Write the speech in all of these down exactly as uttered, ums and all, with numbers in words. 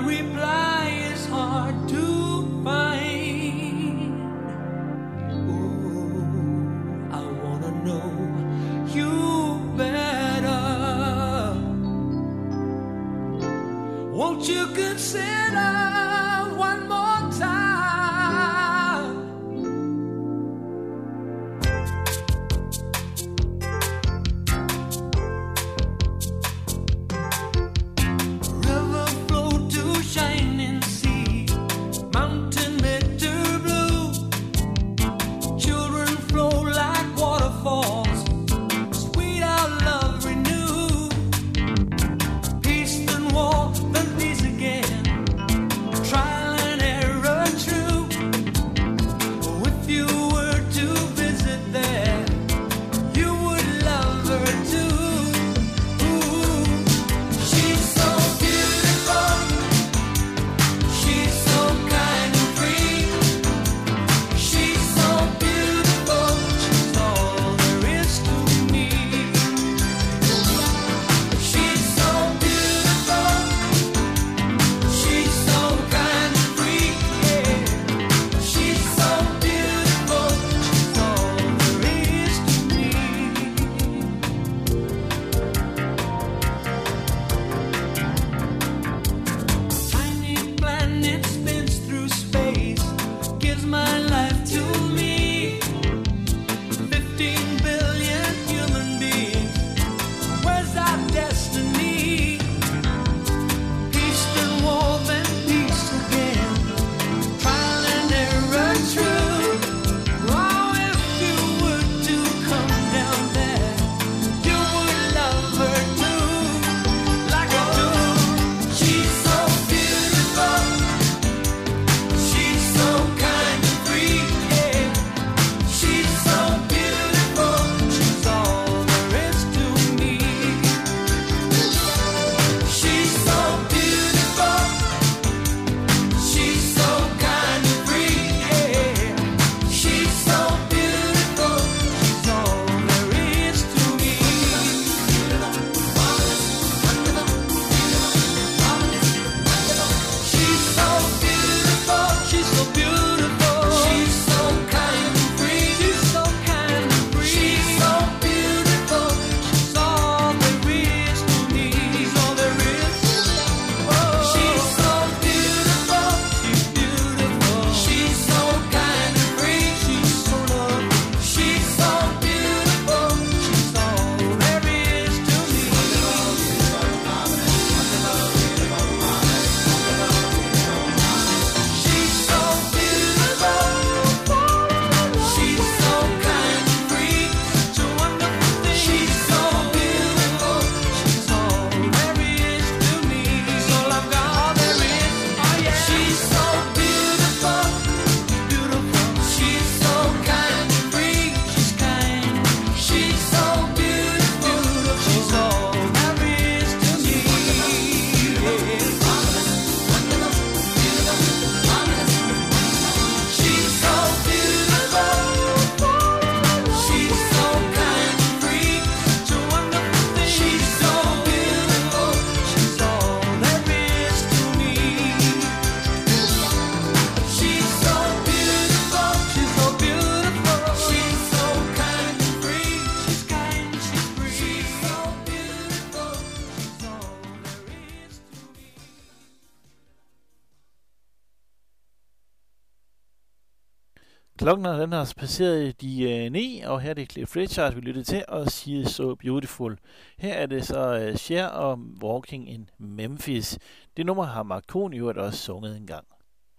Klokken den har passeret de øh, ni, og her er det Cliff Richard, vi lytter til, og siger So Beautiful. Her er det så øh, Cher og Walking in Memphis. Det nummer har Marconi jo også sunget en gang.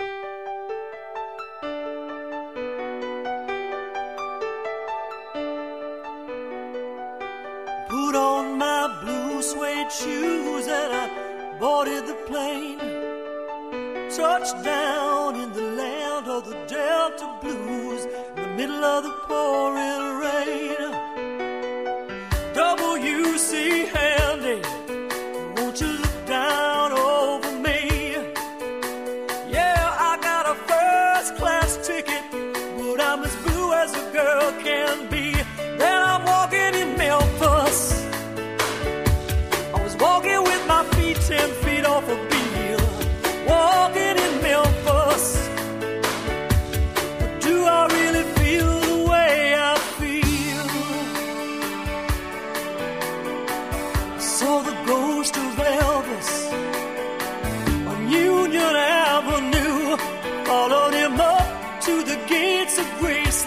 Put on my blue suede shoes and I boarded the plane. Touched down in the land of the Delta Blues in the middle of the pouring rain. W C Handy, won't you look down over me? Yeah, I got a first class ticket, but I'm as blue as a girl can be. Then I'm walking in Memphis. I was walking with my feet ten feet off a beam.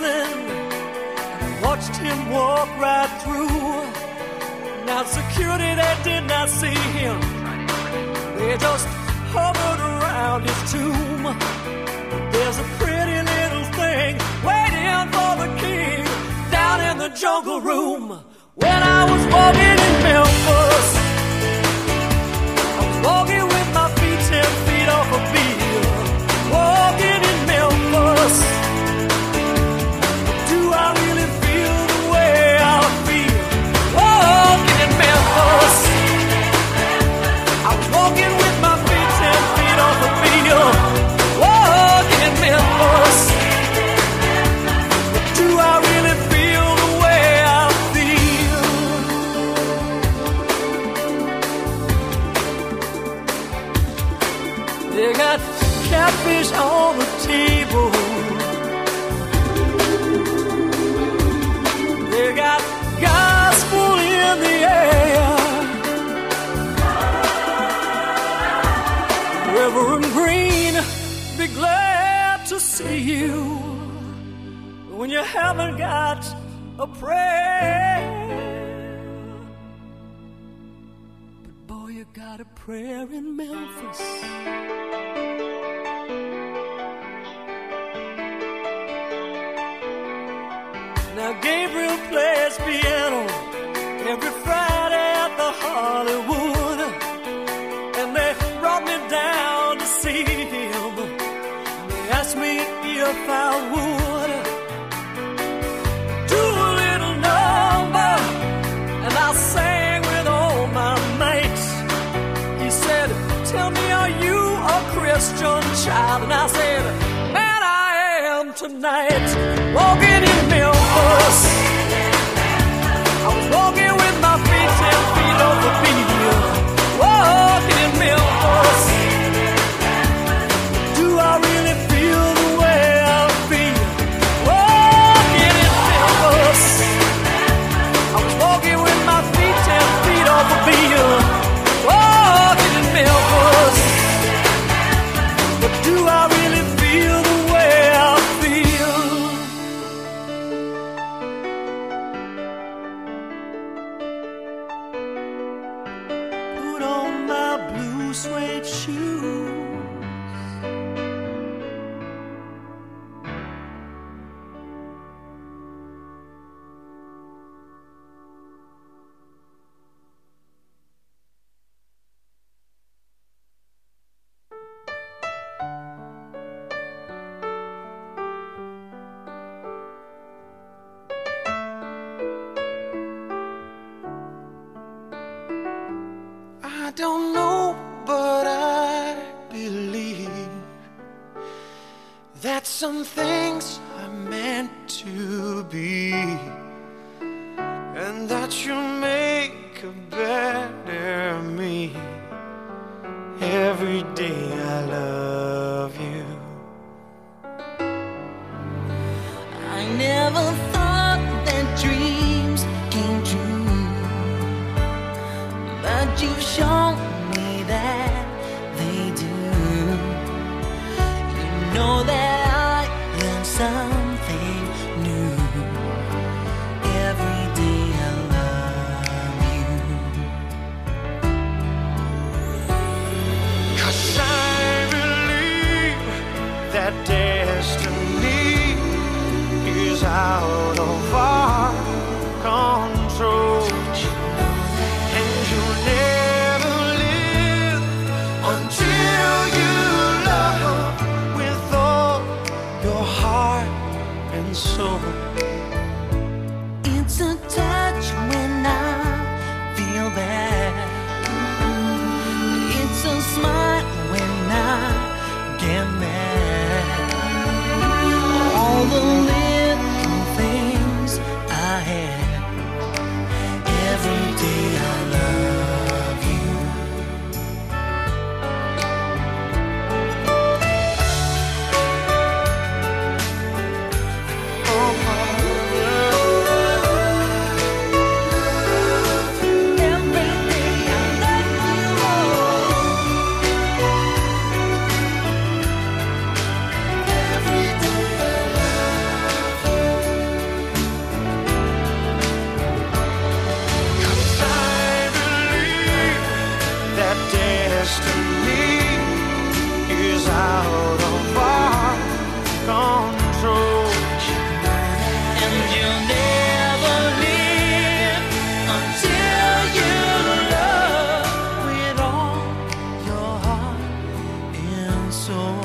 Graceland and watched him walk right through. Now security, they did not see him. They just hovered around his tomb. But there's a pretty little thing waiting for the king down in the jungle room. When I was walking in Memphis, I was walking with my feet ten feet off a beat. Walking in Memphis, do I really feel the way I feel? Walking in Memphis, I was walking with my feet ten feet off a beat. Walking in Memphis, do I really feel the way I feel? They got catfish on the table. They got gospel in the air. Reverend Green, be glad to see you when you haven't got a prayer. But boy, you got a prayer in Memphis. Now Gabriel plays piano every Friday at the Hollywood, and they brought me down to see him. They asked me if I would do a little number, and I sang with all my mates. He said, tell me, are you a Christian child? And I said, man, I am tonight. Walking in Memphis, I was walking with my feet ten feet off the beat. Walking in Memphis, do I really feel the way I feel? Walking in Memphis, I was walking with my feet ten feet off the beat. Walking in Memphis, but do I really feel the way I feel? Put on my blue suede shoes. I don't know, but I believe that some things are meant to be, and that you'll make a better me. Every day I love you. I never thought that dreams came true, but you've shown me that they do. You know that I learned something new. Every day I love you. 'Cause I believe that destiny is out of our control, and you'll never live until you love with all your heart and soul. It's a touch when I feel bad. It's a smile when I get mad. All the little things I had. Every day I love you. Every day I love you. destiny is out of our control. And you'll never live until you love with all your heart and soul.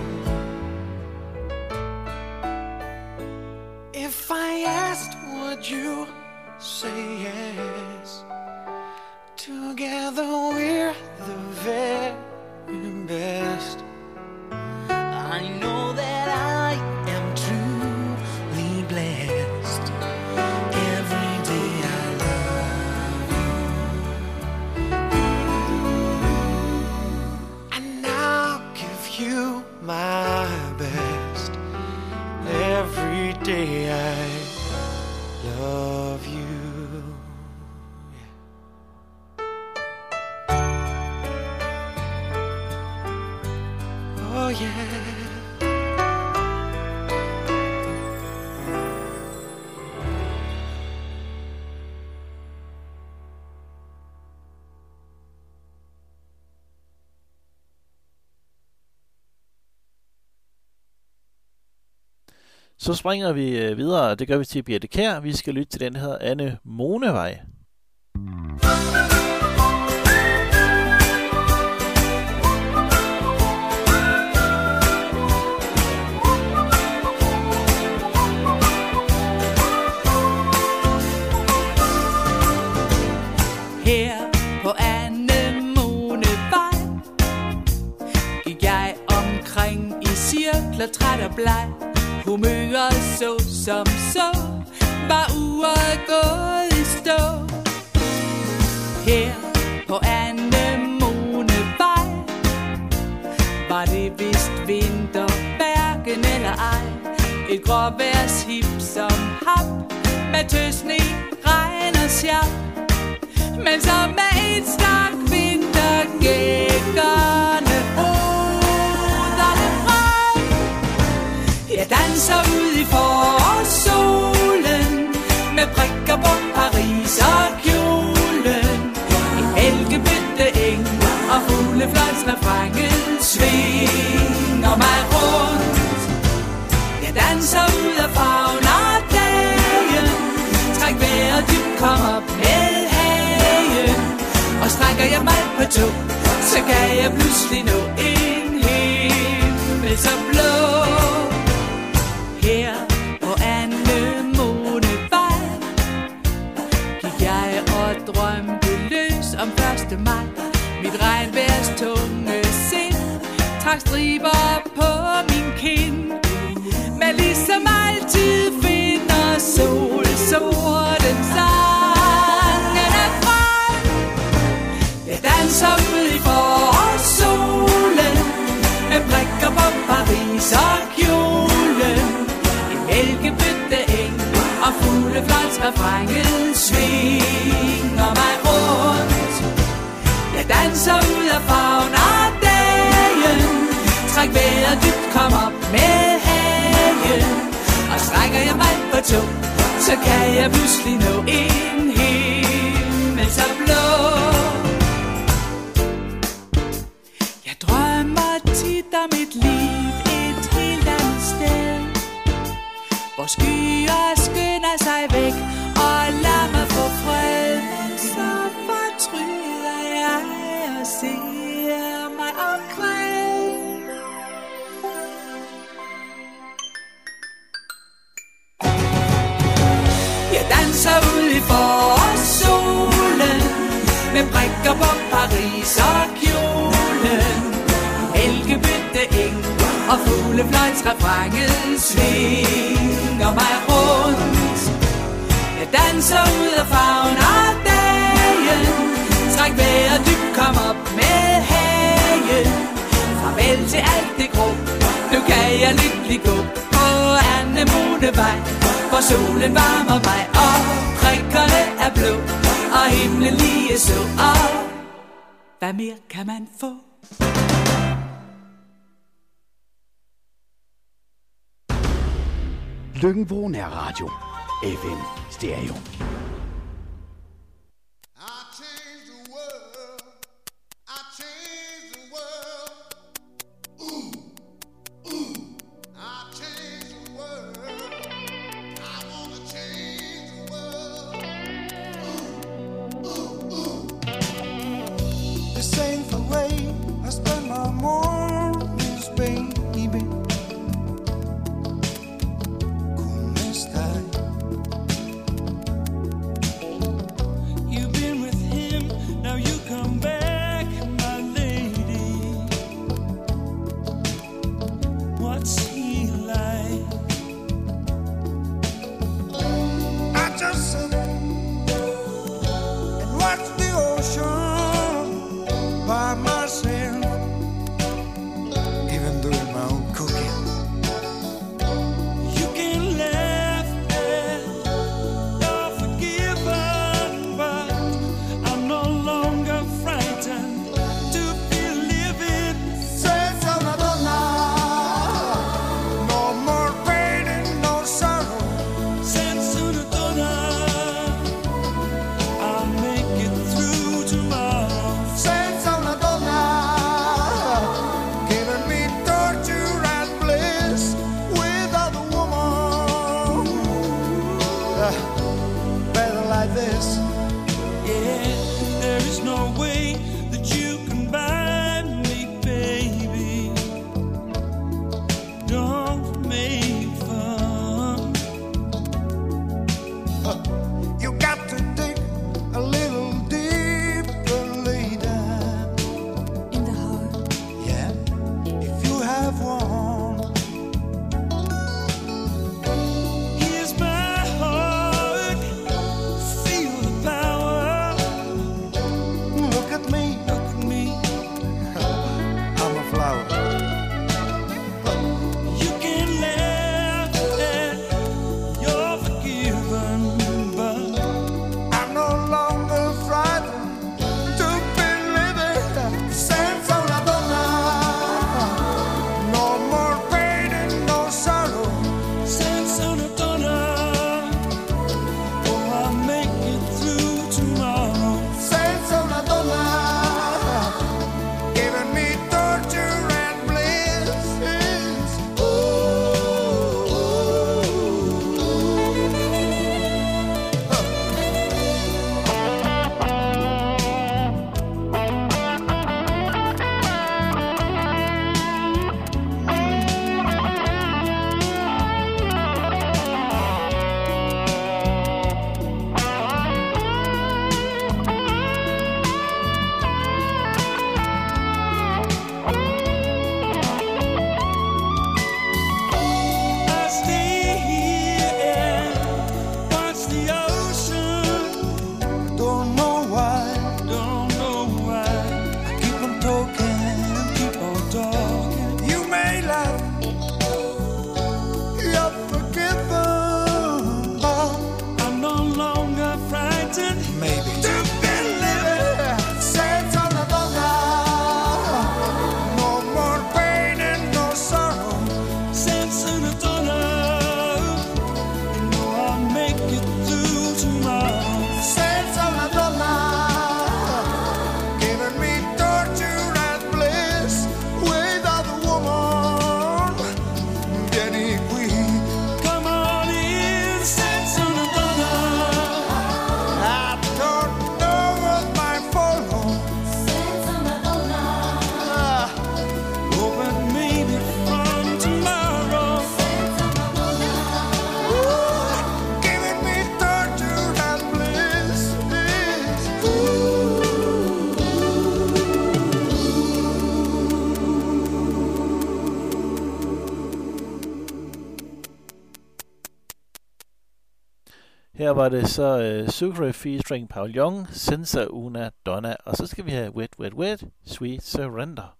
If I asked, would you say yes? Together we're the very best. I know that I am truly blessed. Every day I love you. And I'll give you my best. Every day I love you. Oh yeah. Så springer vi øh, videre, og det gør vi til Birthe Kjær. Vi skal lytte til den, der hedder Anemonevej. Her på Anemonevej gik jeg omkring i cirkler, træt og bleg. Humøret så som så, var uret gået i stå. Her på Anemonevej var det vist vinter, hverken eller ej. Et gråvejrship som hap, med tøsne, regn og sjap. Men så med et stak vintergækkerne uderne frem. Jeg danser ud i forårssolen med prikker på Paris og kjolen. En mælkebøtte eng og fuglefløjtsrefrængen svinger mig rundt. Jeg danser ud af farven og dagen, træk vejret dybt, kom op med hagen. Og strækker jeg mig på to, så kan jeg pludselig nå en himmel så blå. Her på Anemonevej gik jeg og drømte løs om første maj. Mit regnværs tunge sind trak striber på min kind. Men ligesom altid finder sol sorten sangen er frem. Jeg danser ud i forårssolen med prikker på Paris og kjolen. En mælkebøtte eng og fuglefløjtsrefrængen svinger mig rundt. Jeg danser ud af farven og dagen, træk vejret dybt, kom op med hagen. Og strækker jeg mig på to, så kan jeg pludselig nå en himmel så blå. Jeg drømmer tit om et liv et helt andet sted, hvor skyer skynder sig væk og lader mig få fred. Men så fortryder jeg og ser mig omkring. Jeg danser ud i forårssolen med prikker på Paris og kjolen. Mælkebøtte eng og fuglefløjtsrefrængen svinger mig rundt. Jeg danser ud af farven og dagen, træk vejret dybt, kom op med hagen. Farvel til alt det grå, nu kan jeg lykkelig gå på Anemonevej, hvor solen varmer mig og prikkerne er blå og himlen lige så. Og hvad mere kan man få? Lyngbo Nærradio. F M Stereo. I changed the world. I changed This ain't the way I spend my mornings, baby. ¿Cómo estás? You've been with him, now you come back, my lady. What's he like? I just sit and watch the ocean by myself, even doing my own cooking. You can laugh at you're forgiven, but I'm no longer frightened to be living. Senza Madonna, no more pain and no sorrow. Senza una donna, I'll make it through tomorrow. Senza una donna, giving me torture and bliss without a woman. Uh, better like this. Yeah, there is no way that you can buy me, baby. Don't make fun. You got to dig a little deeper later. In the heart. Yeah, if you have one. Here's my heart, feel the power. Look at me, Look at me, I'm a flower. you can laugh at you're forgiven, but I'm no longer frightened to be living. Senza una donna, no more pain and no sorrow. senza una donna, oh, I'll make it through tomorrow. Senza una donna, giving me torture and bliss. Ooh, ooh, I stay here and watch the ocean. don't know why. Don't know why. Keep on talking, Keep on talking. you may laugh. You're forgiven, but I'm no longer frightened. maybe to be living. Senza una donna, no more pain and no sorrow. Senza una donna, you know I'll make it through tomorrow. Senza una donna, giving me torture and bliss without a woman. Vieni qui, Come on in, senza una donna. I don't know what might follow. Ah, Oh, but maybe from tomorrow. ooh, giving me torture and bliss. Her var det så uh, Sucre featuring Paul Young, Senza una donna, og så skal vi have Wet Wet Wet, Sweet Surrender.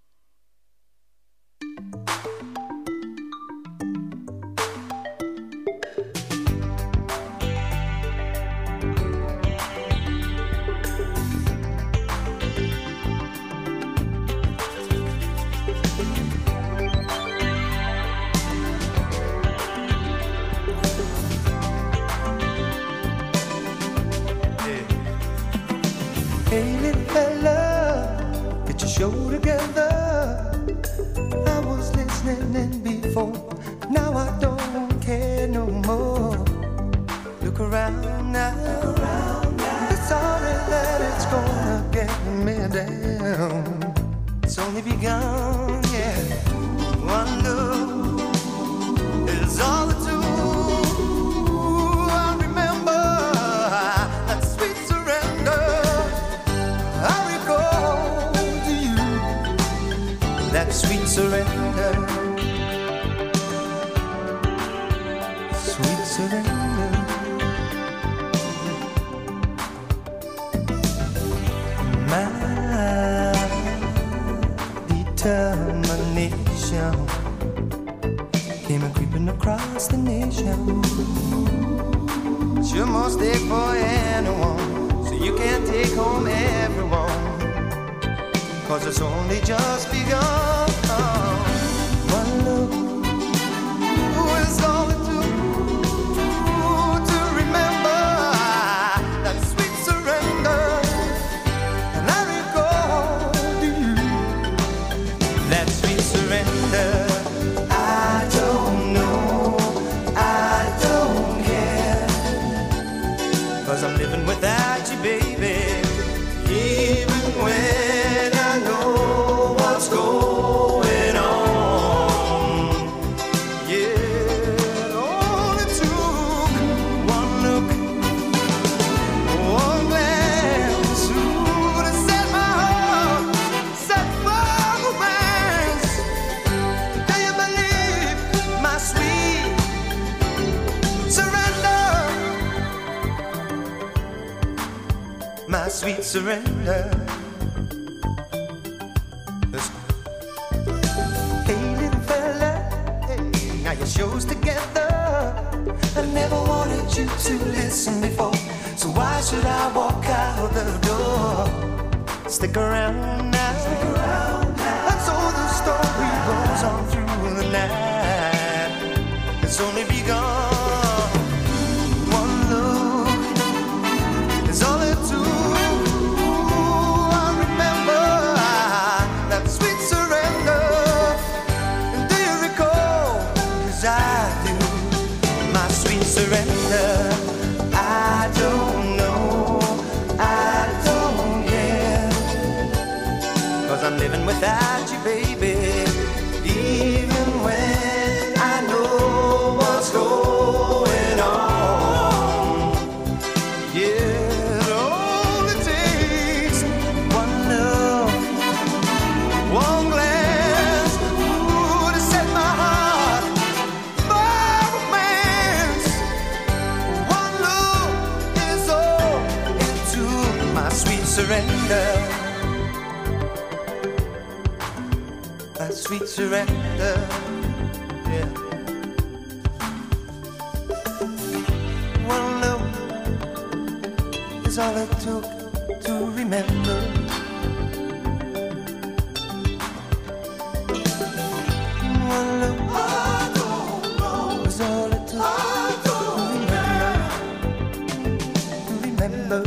Hey little fella, get your show together. I was listening in before, now I don't care no more. Look around now, it's sorry that it's gonna get me down. only begun, yeah. One look is all it took. I remember that sweet surrender. I recall to you that sweet surrender. Sweet surrender. My determination came a creeping across the nation. You must take for anyone, so you can't take home everyone, 'cause it's only just begun. One look is all it took to remember that sweet surrender. And I recall to you that sweet surrender. I don't know, I don't care, 'cause I'm living without you, baby. Even when I know what's going on. Yeah, it only took one look, one glance to set my heart, set my romance. Do you believe my sweet surrender? My sweet surrender. Listen. Hey little fella, hey, now your show's together. I never wanted you to listen before, so why should I walk out the door? Stick around now, stick around now. And so the story goes on through the night. It's only begun. One look is all it took. I remember that sweet surrender. And do you recall? 'Cause I do. My sweet surrender. I don't know, I don't care, 'cause I'm living without you, baby. Even when I know what's going on. Yeah, it only takes one look, one glance, ooh, to set my heart for romance. One look is all it took. My sweet surrender. My sweet surrender. Yeah. One look is all it took to remember. One look is all it took to remember. To remember.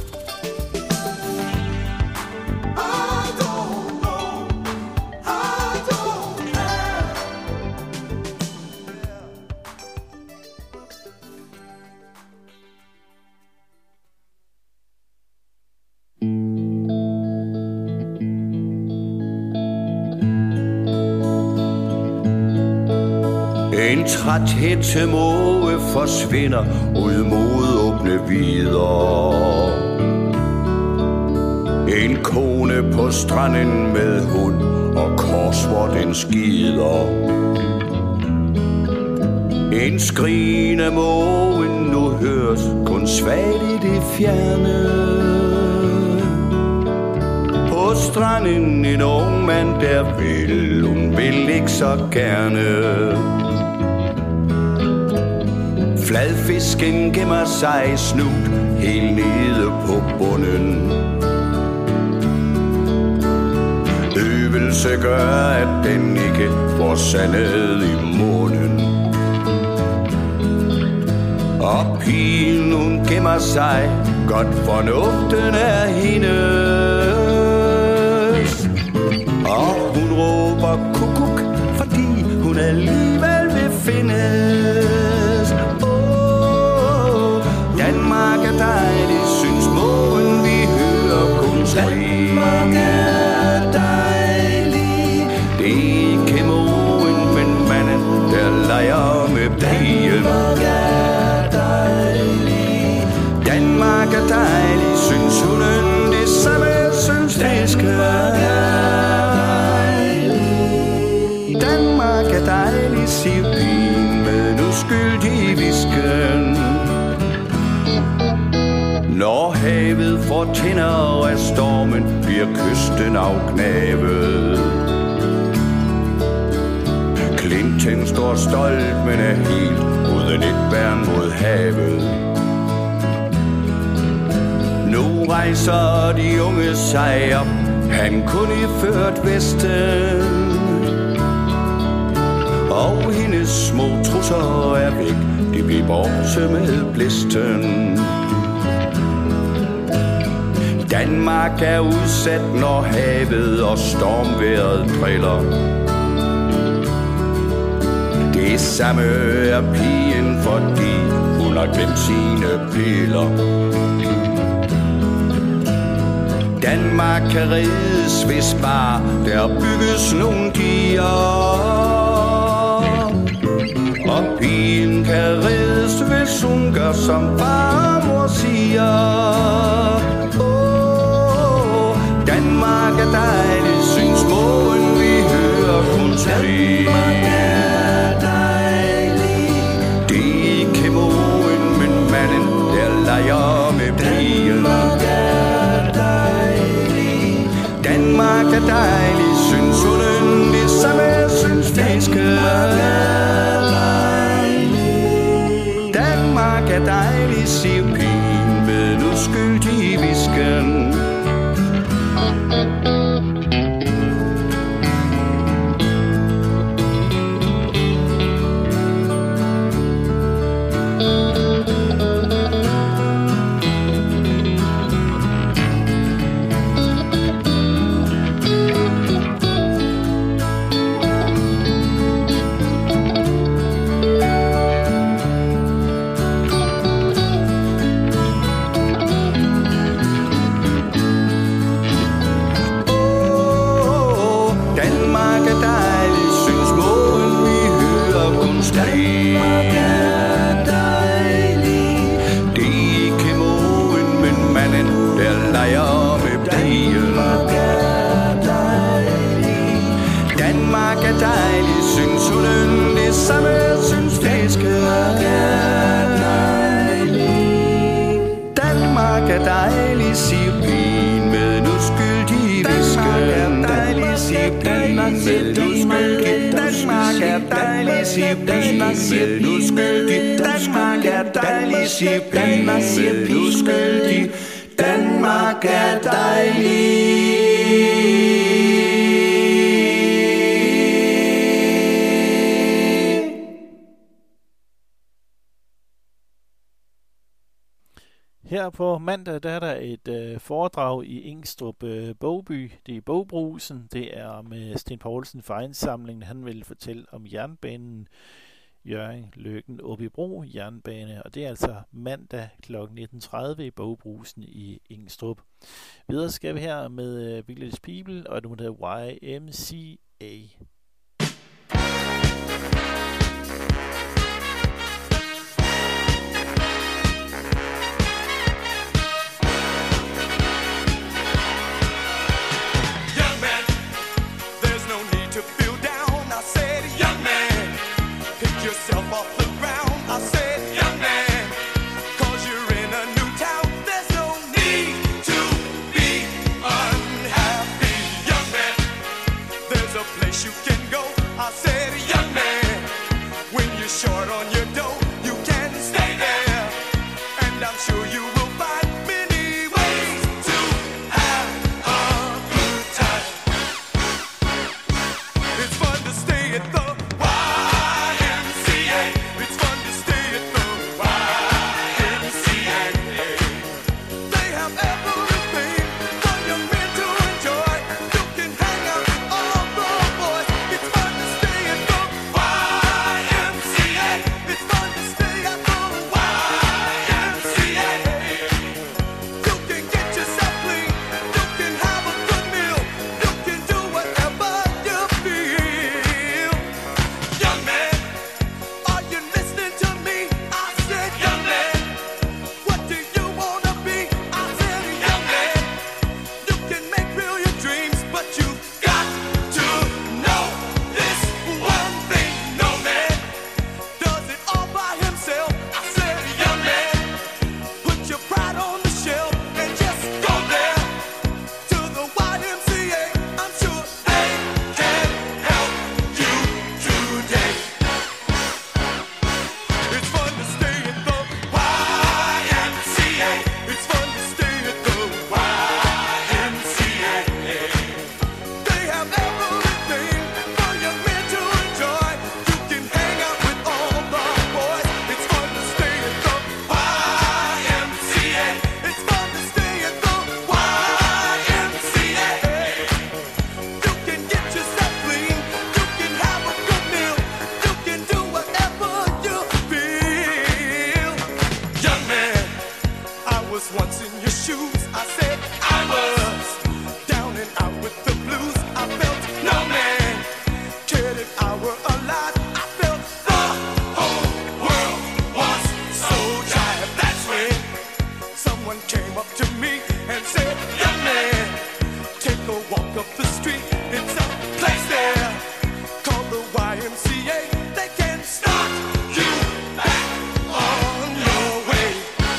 En træthed til måge forsvinder ud mod åbne vidder. En kone på stranden med hund og kors, hvor den skider. En skrigende måge nu høres kun svagt i det fjerne. På stranden en ung mand, der vil, hun vil ikke så gerne. Fladfisken gemmer sig snut helt nede på bunden. Øvelse gør, at den ikke får sandet i munden. Og pigen hun gemmer sig, godt fornuften er hendes. Og hun råber kukuk, fordi hun alligevel vil findes. Åh, Danmark er dejlig, synes mågen vi hører kun skrige. Danmark er dejlig. og tænder af stormen bliver kysten afknavet. Klinten står stolt, men er helt uden et værn mod havet. Nu rejser de unge sig op, han kun iført vesten. Og hendes små trusser er væk, de bliver borte med blæsten. Danmark er udsat, når havet og stormvejret driller. Det samme er pigen, fordi hun har glemt sine piller. Danmark kan reddes, hvis bare der bygges nogle diger. Og pigen kan reddes, hvis hun gør som farmor siger. Åh, Danmark er dejligt, synes måen vi hører kun skrige. Danmark er dejligt. Det er ikke måen, men manden der leger med pigen. Danmark er dejligt. Danmark er dejligt, synes hunden det samme, synes fisken. Danmark er dejlig, siger pigen med en uskyldig hvisken. Danmark er dejlig. Her på mandag der er der et øh, foredrag i Ingstrup øh, Bogby. Det er Bogbrusen. Det er med Sten Poulsen fra indsamlingen. Han vil fortælle om jernbanen Hjørring, Løkken, Åbybro jernbane. Og det er altså mandag klokken nitten tredive i Bogbrusen i Ingstrup. Videre skal vi her med uh, Village People og det hedder Y M C A. You can up the street. It's a place there called the Y M C A. They can start you back on your way.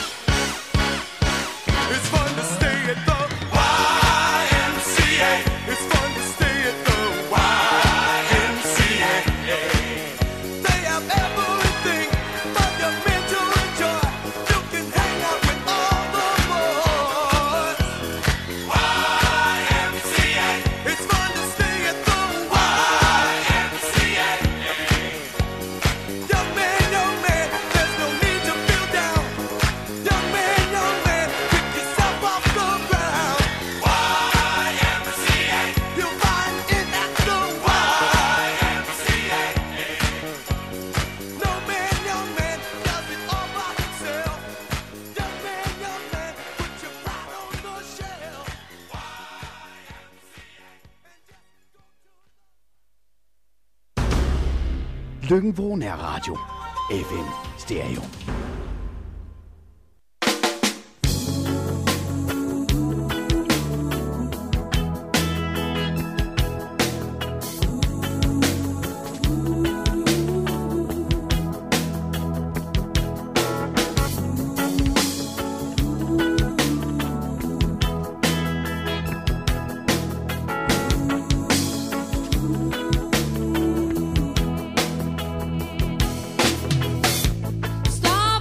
It's fun to stay at the Y M C A. It's fun to stay at the Y M C A. They have everything for your men to enjoy. You can hang out with all the boys. Y M C A. It's fun to stay at the Y M C A. Young man, young man, there's no need to feel down. Young man, young man, pick yourself off the ground. Y M C A. You'll find it at the Y M C A. No man, young man, does it all by himself. Young man, young man, put your pride on the shelf. Lykken-Vrå Nærradio. F M Stereo. Stop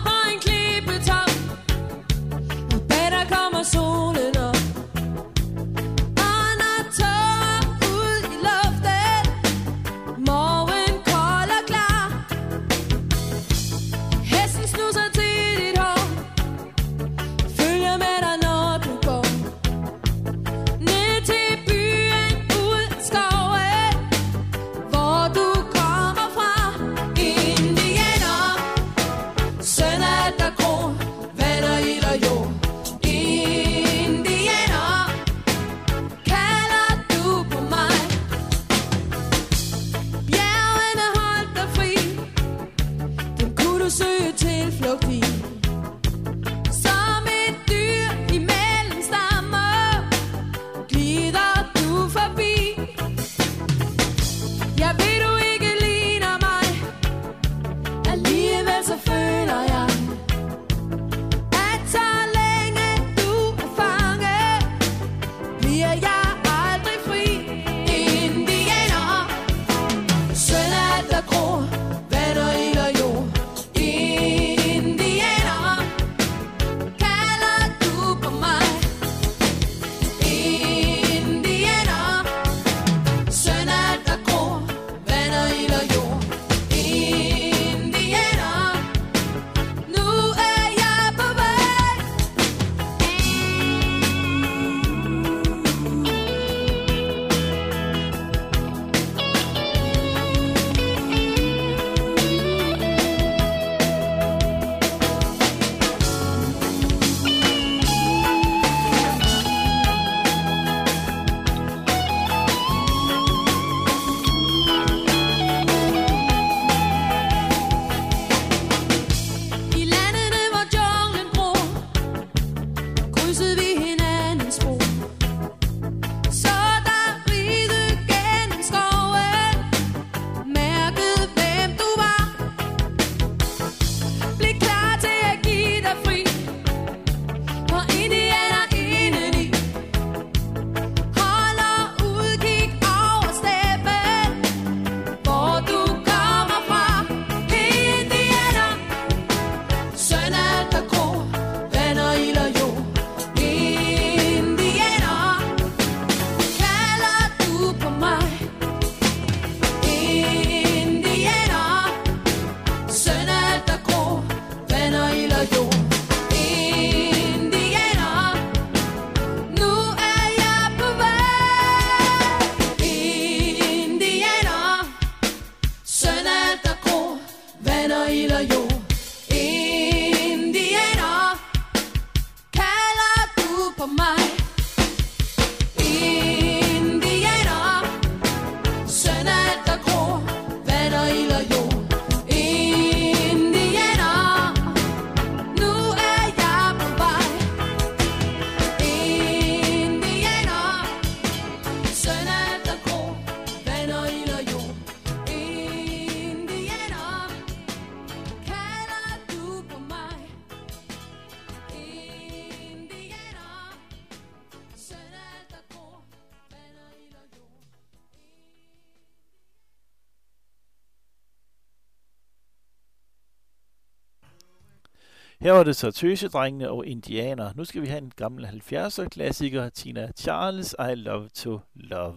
Her var det så Tøsedrengene og Indianer. Nu skal vi have en gammel halvfjerdser klassiker, Tina Charles, I Love to Love.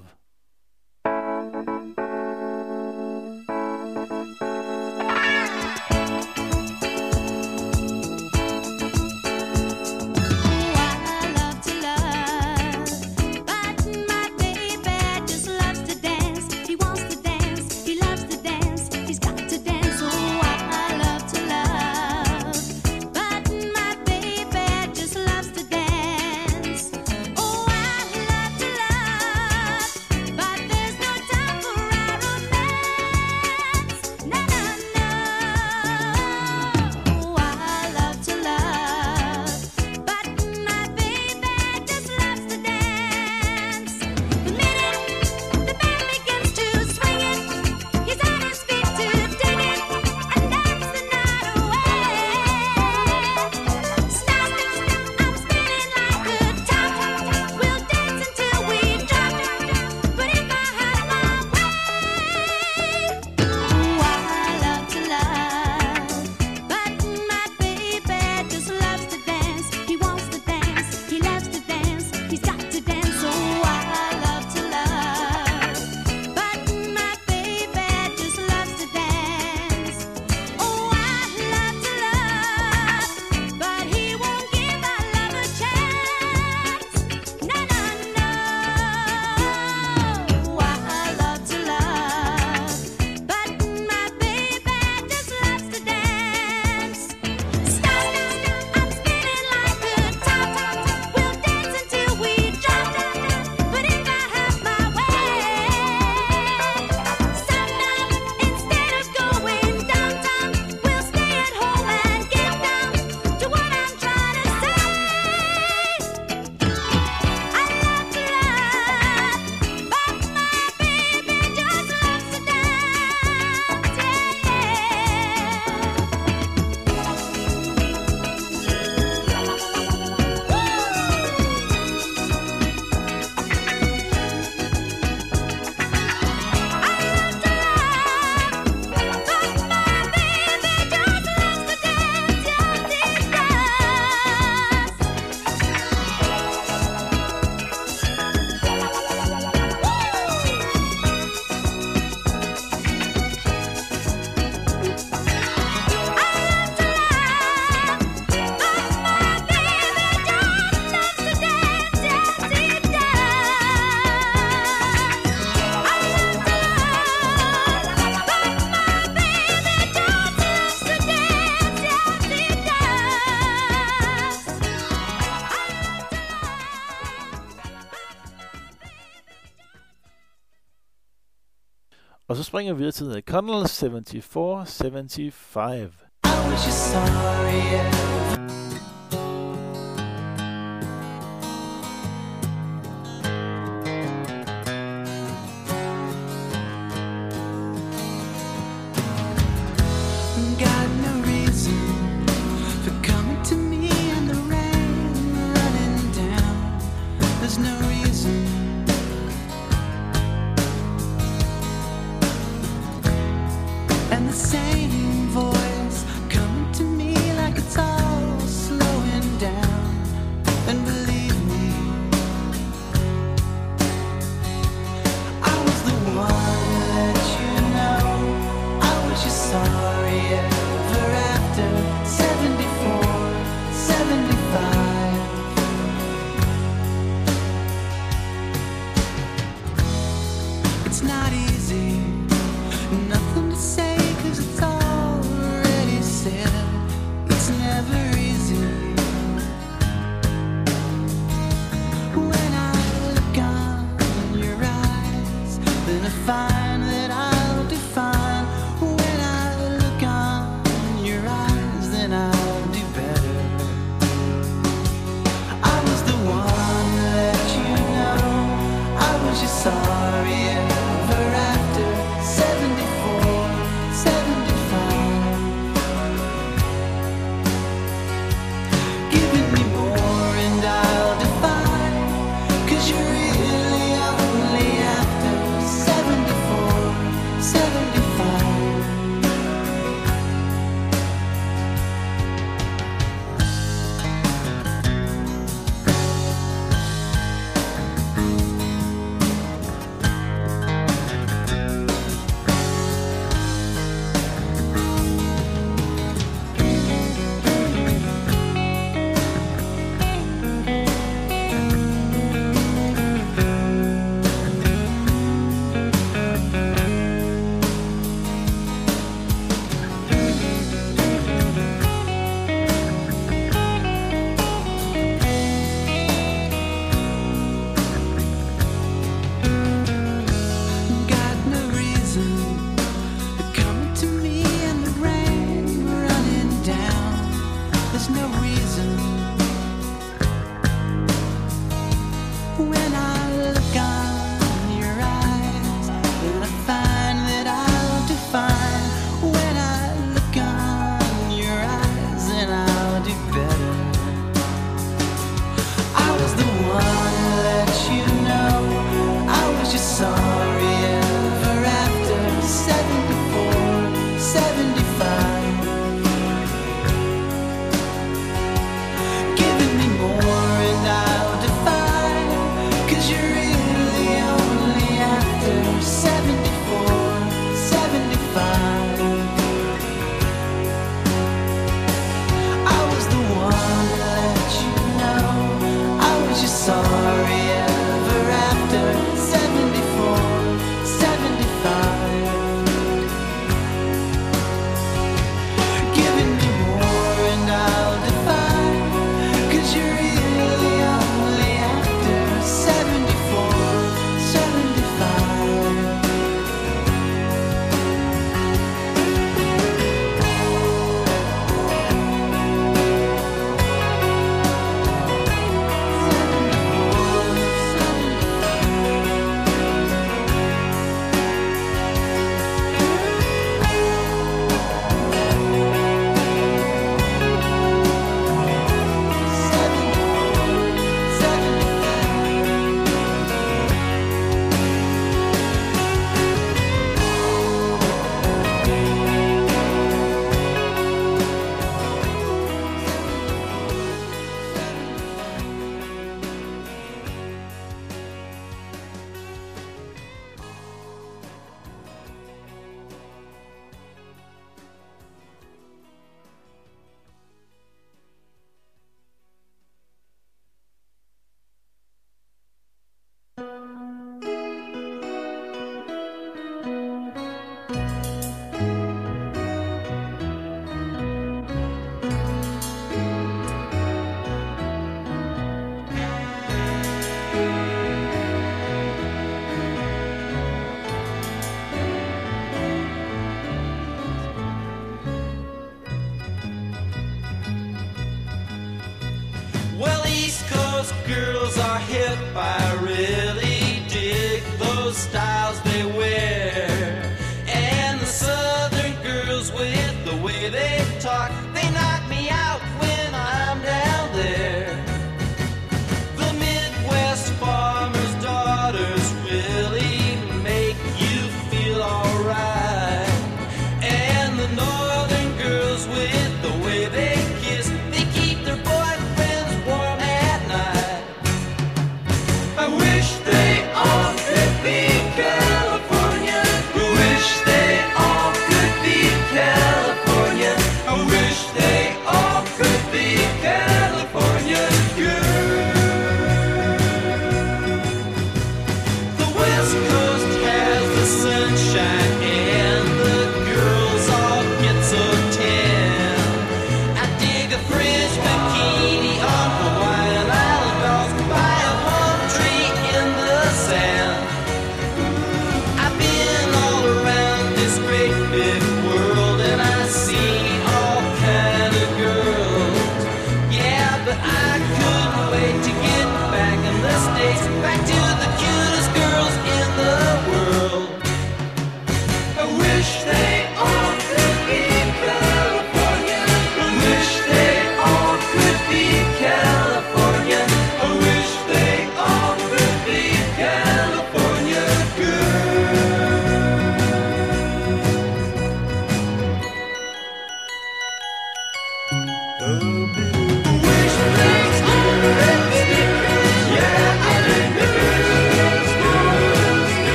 Og så springer vi videre til The Connells seventy-four seventy-five. I wish you sorry, yeah.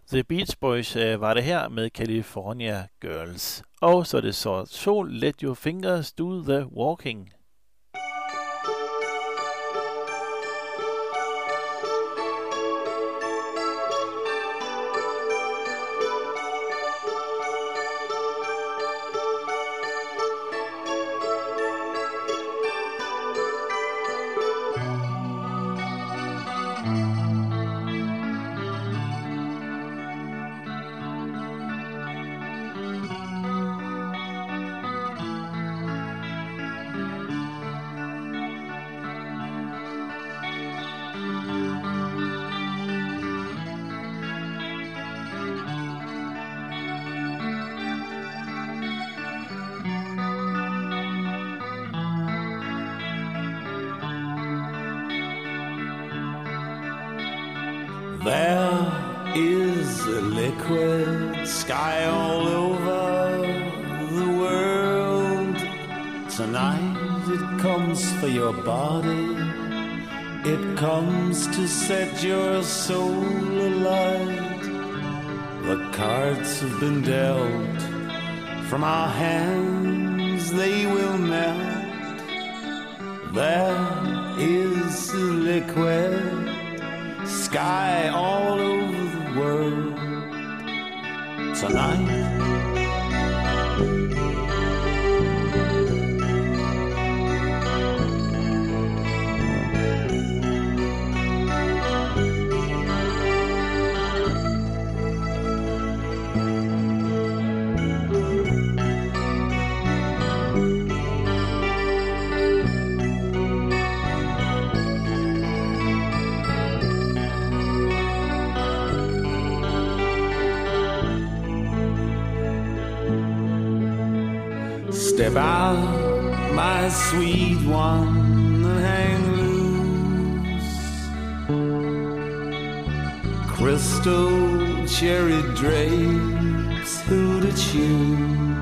The Beach Boys øh, var det her med California Girls. Og så er det så Sol, Let Your Fingers Do The Walking. There is a liquid sky all over the world. Tonight it comes for your body. It comes to set your soul alight. The cards have been dealt. From our hands they will melt. There is a liquid sky all over the world tonight. Step out, my sweet one, and hang loose. Crystal cherry drapes, who to choose?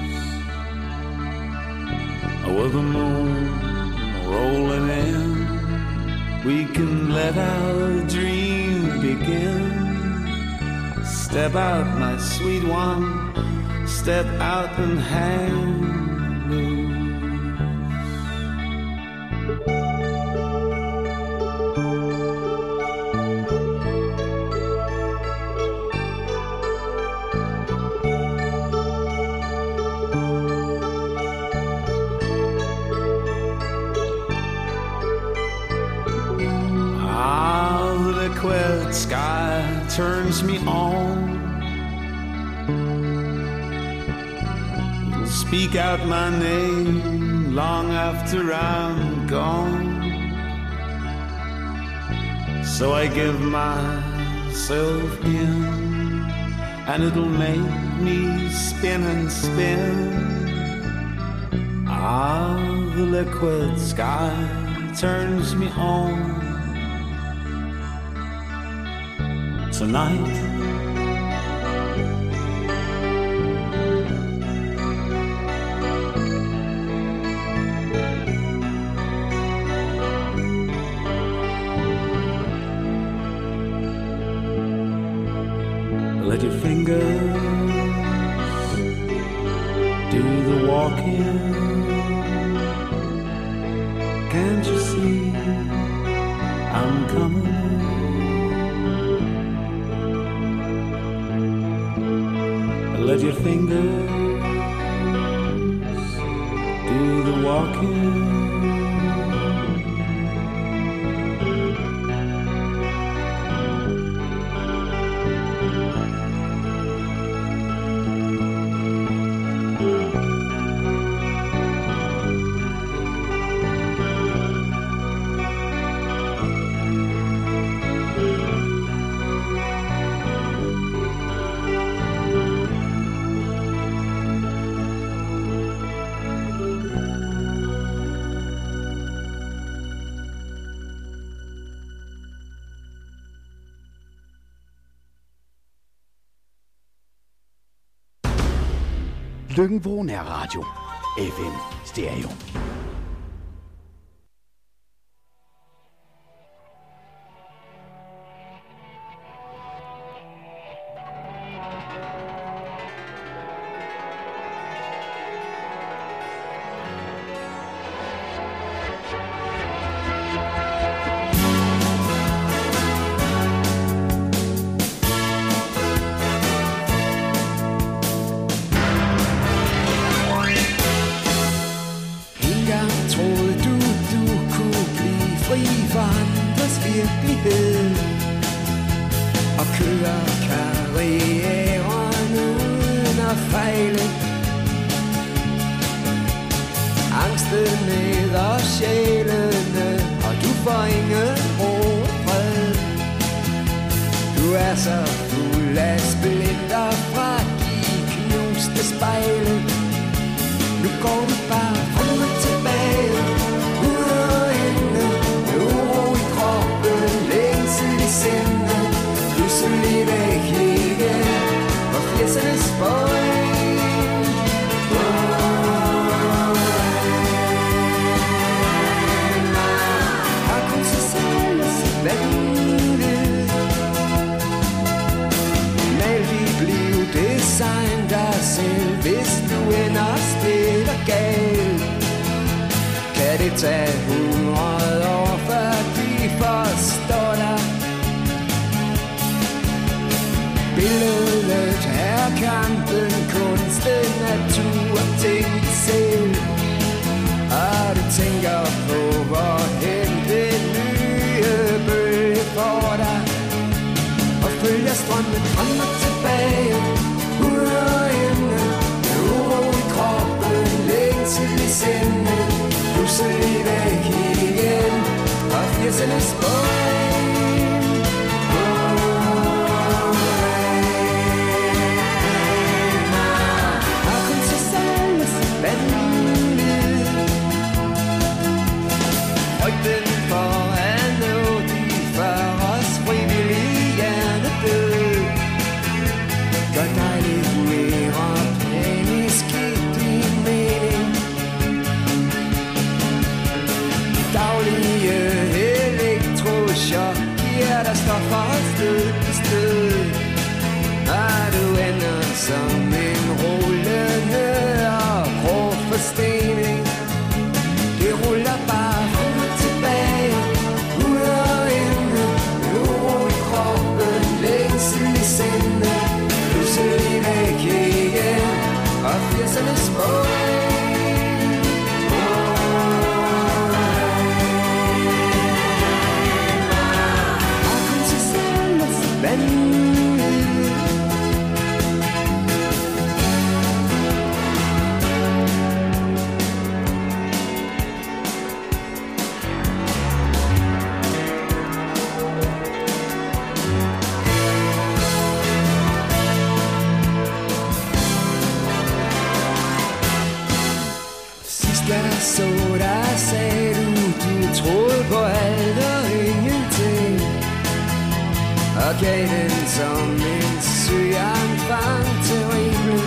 With the moon rolling in, we can let our dream begin. Step out, my sweet one, step out and hang loose. Ah, the liquid sky turns me on. Speak out my name long after I'm gone. So I give myself in, and it'll make me spin and spin. Ah, the liquid sky turns me on tonight. Let your fingers do the walking. Can't you see I'm coming? Let your fingers do the walking. Løkken Nærradio. F M Stereo. virkelighed og kører karrieren uden at fejle. Angsten neder sjælene, og du får ingen ro og fred. Du er så fuld af splinter fra de knuste spejle. Nu går du bare frem og tilbage, ud og inde, med uro i kroppen, længsel i sindet. Pludselig væk igen, og firsernes bøj. Har kun sig selv og sit vandet. Mal dit liv, design dig selv, hvis du ender stille og galt. Kan det tage hundrede år, før de forstår dig? Billedet er kampen, kunsten, natur, ting selv. Og du tænker på, hvorhen det nye bølge får dig. Og følger strømmen frem og tilbage, ud og inde, med uro i kroppen, længsel i sindet. Pludselig væk igen, og firsernes bøj. Frygten for at nå de før os frivillige hjernedød gør dig lidt mere panisk i din mening. Daglige elektrochok giver dig stoffer stød på stød, og du ender som en rullende og grå forstening. Det ruller bare frem og tilbage, ud og inde, med uro i kroppen, længsel i sindet. Pludselig væk igen, og firsernes bøj. Har kun sig selv og sit vandet. Så der sagde du, du troede på alt og ingenting, og gav den som en syg enfant terrible.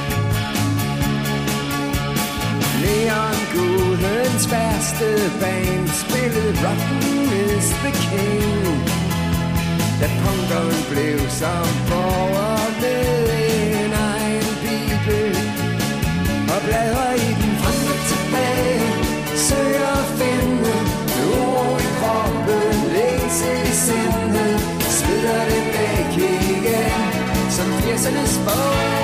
Neongudens værste band spillede Rotten is the King, da punkeren blev som borger med en egen bibel og bladrer i den frem og tilbage, søger at finde uro i kroppen, længsel i sindet, smider det væk igen, som firsernes bøj.